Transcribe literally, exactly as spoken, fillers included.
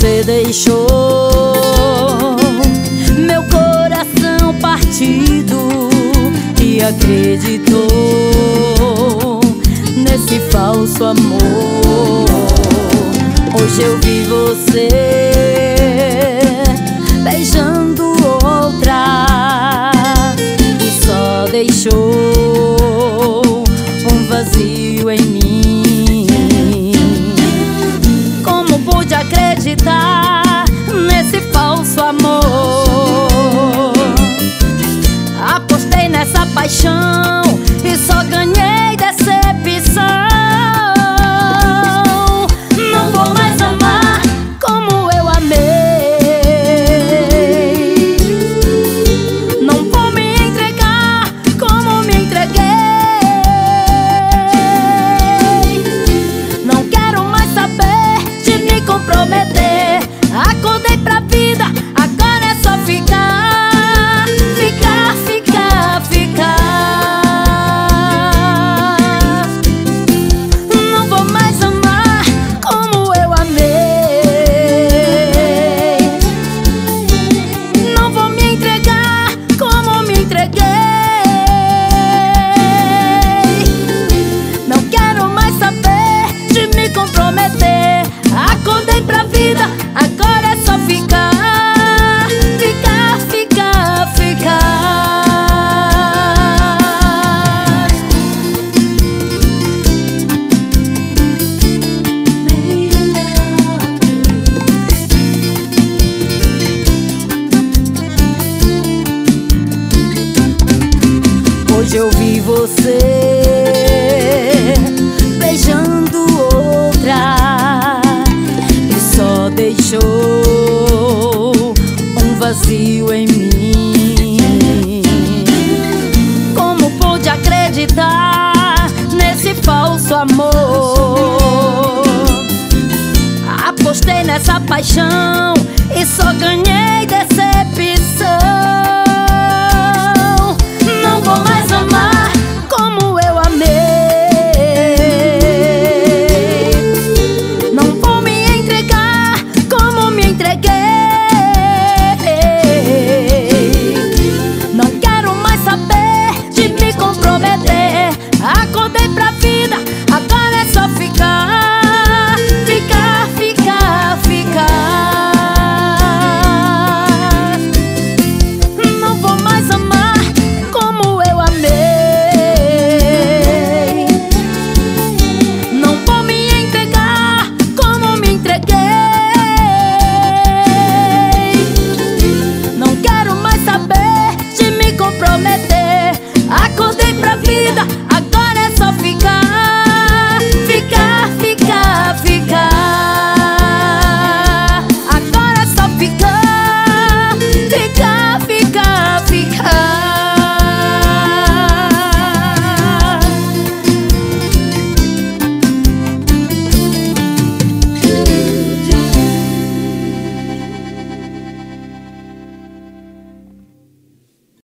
você deixou meu coração partido e acreditou nesse falso amor. Hoje eu vi você beijando outra e só deixou um vazio em mim. Como pude acreditar nesse falso amor? Apostei nessa paixão e só ganhei decepção. Não vou mais amar como eu amei. Não vou me entregar como me entreguei. Não quero mais saber de me comprometer. Acordei pra vida, agora é só ficar, ficar, ficar, ficar. Não vou mais amar como eu amei. Não vou me entregar como me entreguei. Não quero mais saber de me comprometer. Acordei pra vida, agora é só ficar, ficar, ficar, ficar. Hoje eu vi você beijando outra e só deixou um vazio em mim. Como pude acreditar nesse falso amor? Apostei nessa paixão